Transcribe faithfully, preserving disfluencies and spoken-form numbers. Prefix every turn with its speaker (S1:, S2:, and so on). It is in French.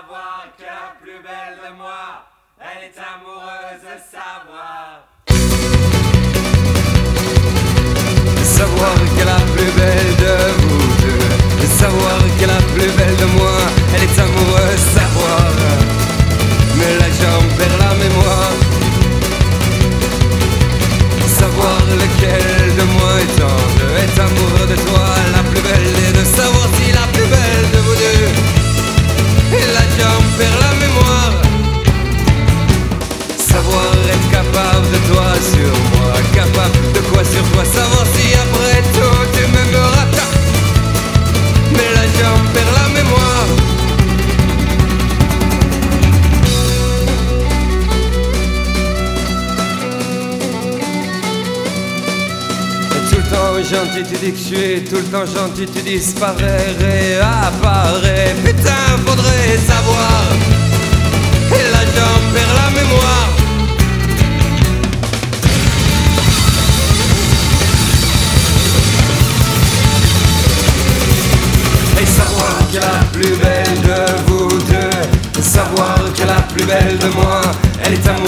S1: savoir que la plus belle de moi, elle est amoureuse de savoir.
S2: Savoir que la plus belle de vous deux, savoir que la plus belle de moi, elle est amoureuse, savoir. Mais là j'en perds la mémoire. Savoir lequel de moi étant deux est amoureux de toi, la plus belle, et de savoir si la plus belle de vous deux. Et là j'en perds la mémoire. Savoir être capable de toi sur moi, capable de quoi sur toi, savoir si après tout tu m'aimeras tant. Mais là j'en perds la mémoire. Et tout le temps gentil tu dis que je suis, tout le temps gentil tu disparais, réapparais. Putain faudrait savoir. Et là j'en perds la mémoire. Et savoir que la plus belle de vous deux, savoir que la plus belle de moi, elle est à